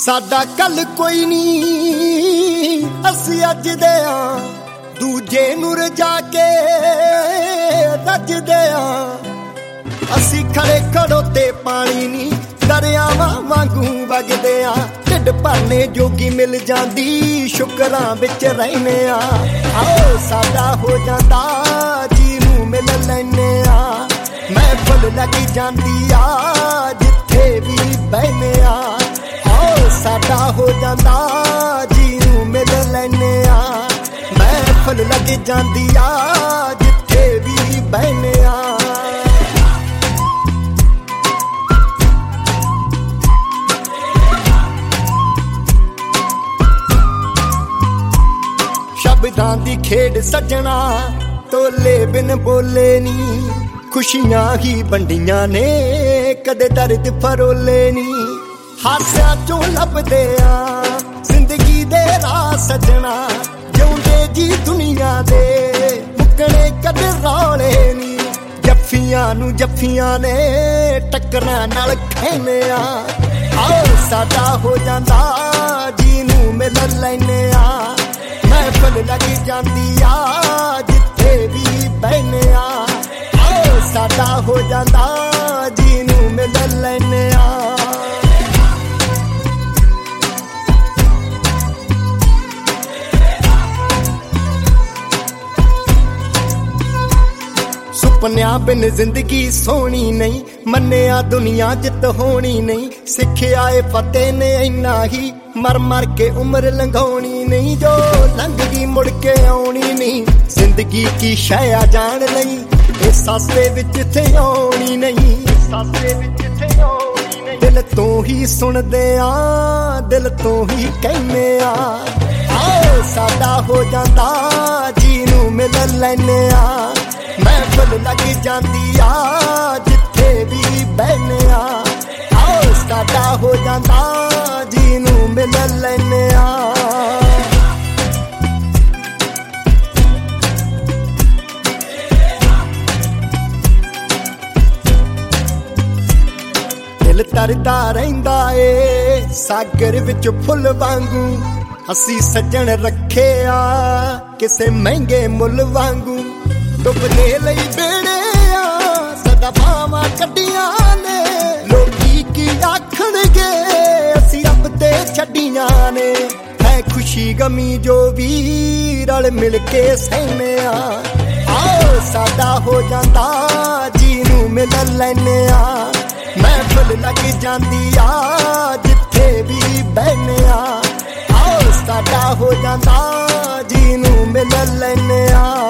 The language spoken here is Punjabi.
ਸਾਡਾ ਕੱਲ ਕੋਈ ਨਹੀਂ ਅਸੀਂ ਅੱਜ ਦੇ ਆ ਦੂਜੇ ਨੂੰ ਰਜਾ ਕੇ ਰੱਜਦੇ ਆ ਅਸੀਂ ਖੜੇ ਖੜੋਤੇ ਪਾਣੀ ਨਹੀਂ ਦਰਿਆਵਾਂ ਵਾਂਗੂ ਵਗਦੇ ਆ ਢਿੱਡ ਭਰਨੇ ਜੋਗੀ ਮਿਲ ਜਾਂਦੀ ਸ਼ੁਕਰਾਂ ਵਿੱਚ ਰਹਿਨੇ ਆ ਆਓ ਸਾਡਾ ਹੋ ਜਾਂਦਾ ਜੀ ਨੂੰ ਮਿਲ ਲੈਨੇ ਆ ਮਹਿਫਲ ਲੱਗ ਜਾਂਦੀ ਆ ਜਿੱਥੇ ਵੀ ਬਹਿਨੇ ਆ ਆਓ ਸਾਡਾ ਹੋ ਜਾਂਦਾ ਜੀ ਨੂੰ ਮਿਲ ਲੈਨੇ ਆ ਮਹਿਫਲ ਲੱਗ ਜਾਂਦੀ ਆ ਜਿੱਥੇ ਵੀ ਬਹਿਨੇ ਆ ਸ਼ਬਦਾਂ ਦੀ ਖੇਡ ਸੱਜਣਾ ਤੋਲੇ ਬਿਨ ਬੋਲੇ ਨੀ ਖੁਸ਼ੀਆਂ ਹੀ ਵੰਡੀਆਂ ਨੇ ਕਦੇ ਦਰਦ ਫਰੋਲੇ ਨੀ ਹਾਸਿਆਂ ਚੋਂ ਲੱਭਦੇ ਆ ਜ਼ਿੰਦਗੀ ਦੇ ਰਾਹ ਸੱਜਣਾ ਜਿਉਂਦੇ ਜੀ ਦੁਨੀਆ ਦੇ ਮੁੱਕਣੇ ਕਦੇ ਰੌਲੇ ਨੀ ਜੱਫੀਆਂ ਨੂੰ ਜੱਫੀਆਂ ਨੇ ਟੱਕਰਾਂ ਨਾਲ ਖੈਨੇ ਆ ਆਓ ਸਾਡਾ ਹੋ ਜਾਂਦਾ ਜੀ ਨੂੰ ਮਿਲ ਲੈਨੇ ਆ ਮਹਿਫਲ ਲੱਗ ਜਾਂਦੀ ਆ ਜਿੱਥੇ ਵੀ ਬਹਿਨੇ ਆ ਆਓ ਸਾਡਾ ਹੋ ਜਾਂਦਾ ਜੀ ਨੂੰ ਮਿਲ ਲੈਨੇ ਆ ਸੁਪਨਿਆਂ ਬਿਨ ਜ਼ਿੰਦਗੀ ਸੋਹਣੀ ਨਹੀਂ ਮੰਨਿਆ ਦੁਨੀਆ ਜਿੱਤ ਹੋਣੀ ਨਹੀਂ ਸਿੱਖਿਆ ਏ ਫਤਿਹ ਨੇ ਇੰਨਾ ਹੀ ਮਰ ਮਰ ਕੇ ਉਮਰ ਲੰਘਾਉਣੀ ਨਹੀਂ ਜੋ ਲੰਘ ਗਈ ਮੁੜ ਕੇ ਆਉਣੀ ਨਹੀਂ ਜ਼ਿੰਦਗੀ ਕੀ ਸ਼ੈ ਆ ਜਾਣ ਲਈ ਇਸ ਸਾਸੇ ਵਿੱਚ ਇੱਥੇ ਆਉਣੀ ਨਹੀਂ ਸਾਸੇ ਵਿੱਚ ਇੱਥੇ ਆਉਣੀ ਨਹੀਂ ਦਿਲ ਤੋਂ ਹੀ ਸੁਣਦੇ ਆ ਦਿਲ ਤੋਂ ਹੀ ਕਹਿੰਦੇ ਆ ਆਓ ਸਾਡਾ ਹੋ ਜਾਂਦਾ ਜੀ ਨੂੰ ਮਿਲ ਲੈਨੇ ਆ ਮਹਿਫਲ ਲੱਗ ਜਾਂਦੀ ਆ ਜਿੱਥੇ ਵੀ ਬਹਿਨੇ ਆ ਆਓ ਸਾਡਾ ਹੋ ਜਾਂਦਾ ਜੀ ਨੂੰ ਮਿਲ ਲੈਨੇ ਆ ਦਿਲ ਤਰਦਾ ਰਹਿੰਦਾ ਏ ਸਾਗਰ ਵਿੱਚ ਫੁੱਲ ਵਾਂਗੂ ਅਸੀਂ ਸੱਜਣ ਰੱਖੇ ਆ ਕਿਸੇ ਮਹਿੰਗੇ ਮੁੱਲ ਵਾਂਗੂ ਡੁੱਬਦੇ ਲਈ ਬੇੜੇ ਆ ਸਦਾ ਬਾਵਾਂ ਕੱਢੀਆਂ ਨੇ ਲੋਕੀ ਕੀ ਆਖਣਗੇ ਅਸੀਂ ਰੱਬ ਤੇ ਛੱਡੀਆਂ ਨੇ ਹੈ ਖੁਸ਼ੀ ਗਮੀ ਜੋ ਵੀ ਰਲ ਮਿਲ ਕੇ ਸਹਿਨੇ ਆ ਆਓ ਸਾਡਾ ਹੋ ਜਾਂਦਾ ਜੀ ਨੂੰ ਮਿਲ ਲੈਨੇ ਆ ਮਹਿਫਲ ਲੱਗ ਜਾਂਦੀ ਆ ਜਿੱਥੇ ਵੀ ਬਹਿਨੇ ਆ ਆਓ ਸਾਡਾ ਹੋ ਜਾਂਦਾ ਜੀ ਨੂੰ ਮਿਲ ਲੈਨੇ ਆ